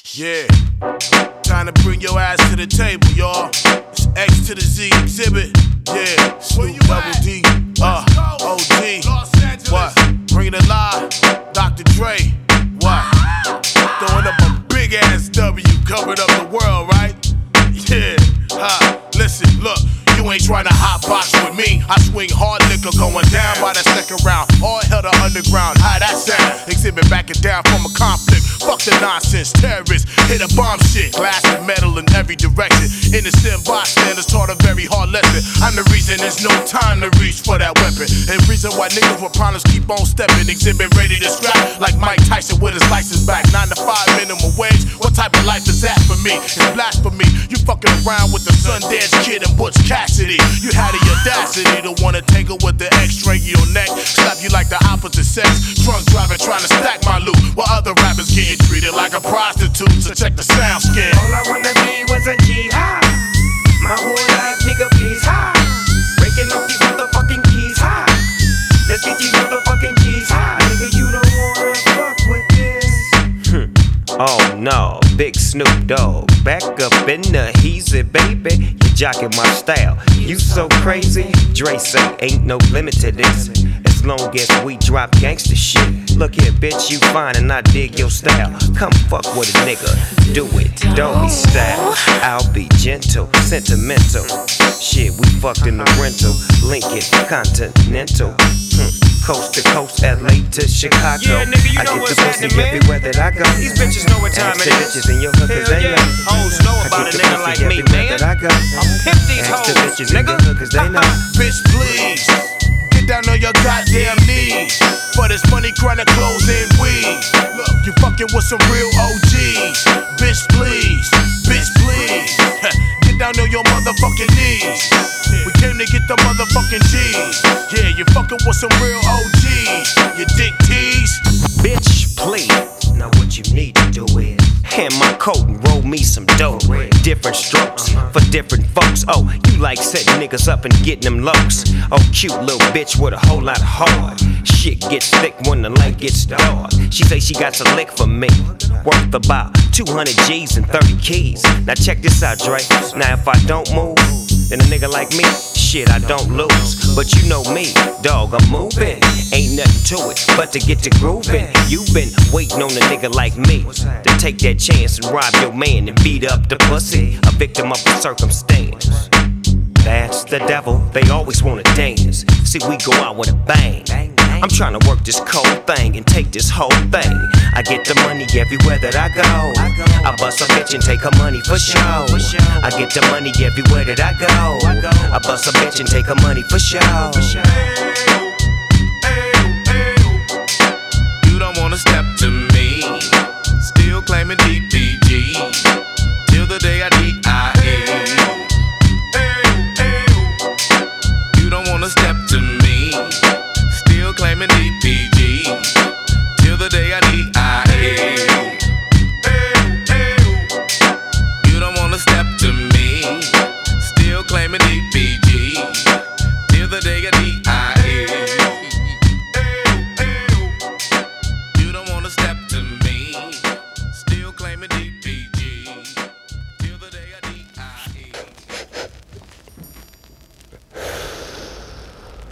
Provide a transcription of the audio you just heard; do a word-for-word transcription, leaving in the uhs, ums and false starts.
Yeah, time to bring your ass to the table, y'all. It's X to the Z exhibit. Yeah, Snoop Double D, uh, O G. What? Bring it alive, Doctor Dre. What? Throwing up a big ass W, covered up the world, right? Yeah, huh? Listen, look. You ain't tryna hotbox with me. I swing hard liquor going down by the second round. All hell to underground. How that sound? Exhibit backing down from a conflict. Fuck the nonsense. Terrorists hit a bomb shit. Glass and metal in every direction. Innocent bystanders taught a very hard lesson. I'm the reason there's no time to reach for that weapon. And reason why niggas with problems keep on stepping. Exhibit ready to scrap like Mike Tyson with his license back. Nine to five minimum wage. What type of life is that for me? It's blasphemy. You fucking around with the Sundance Kid and Butch Cassidy. You had the audacity to wanna tangle with the X-ray your neck, slap you like the opposite sex. Drunk driving trying to stack my loot, while other rappers getting treated like a prostitute. So check the sound scan. All I wanna be was a jihad. My whole life, nigga, please high. Breaking off these motherfucking keys high. Let's get these motherfucking keys high. Nigga, you don't wanna fuck with this. Oh no, Big Snoop Dogg, back up in the heezy, baby. You jocking my style, you so crazy. Dre say ain't no limit to this, as long as we drop gangsta shit. Look here, bitch, you fine and I dig your style. Come fuck with a nigga, do it, doggy style. I'll be gentle, sentimental. Shit, we fucked in the rental, Lincoln Continental. Hmm. Coast to coast, L A to Chicago. Yeah, nigga, you I know get what's the pussy happening, man. everywhere that I go. These bitches know what time Ask it the is. bitches in your hood, cause Hell they yeah. know. Hoes know I about get a the nigga pussy like me, everywhere man. that I go. I'll pimp these Ask the hoes, bitches in nigga. your hood, cause they know. Bitch, please, get down on your goddamn knees. For this money, chronic clothes and weed. Look, you fucking with some real O Gs. Bitch, please, bitch, please. Get down on your motherfucking knees. We came to get the motherfucking G's. Yeah, you fucking with some real O Gs. You dick tease. Bitch, please. Now what you need to do is hand my coat and roll me some dope. Different strokes for different folks. Oh, you like setting niggas up and getting them locs. Oh, cute little bitch with a whole lot of heart. Shit gets thick when the light gets dark. She say she got a lick for me, worth about two hundred G's and thirty keys. Now check this out, Dre. Now if I don't move, then a nigga like me, shit, I don't lose. But you know me, dog, I'm moving. Ain't nothing to it but to get to grooving. You been waiting on a nigga like me to take that chance and rob your man and beat up the pussy, a victim of the circumstance. That's the devil, they always wanna dance. See, we go out with a bang. I'm trying to work this cold thing and take this whole thing. I get the money everywhere that I go. I bust a bitch and take her money for show. I get the money everywhere that I go. I bust a bitch and take her money for show. You don't wanna step to me, still claiming D P G, till the day I D I E. You don't wanna step to me, still claiming D P G.